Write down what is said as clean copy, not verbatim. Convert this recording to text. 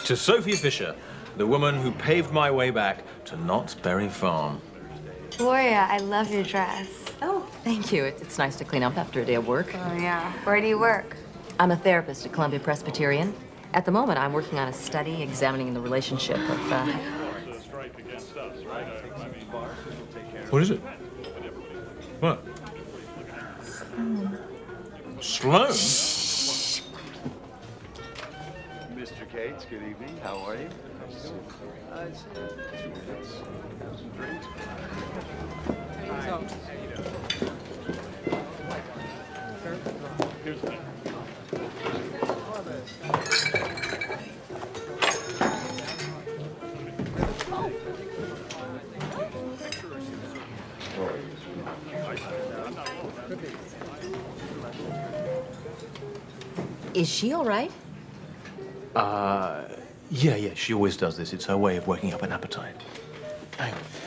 To Sophie Fisher, the woman who paved my way back to Knott's Berry Farm. Gloria, I love your dress. Oh, thank you. It's nice to clean up after a day of work. Oh, yeah. Where do you work? I'm a therapist at Columbia Presbyterian. At the moment, I'm working on a study examining the relationship of, What is it? What? Sloan? Mr. Cates, good evening. How are you? I'd say 2 minutes. Have some drinks. Here's the thing. Is she all right? Yeah, she always does this. It's her way of working up an appetite. Hang on.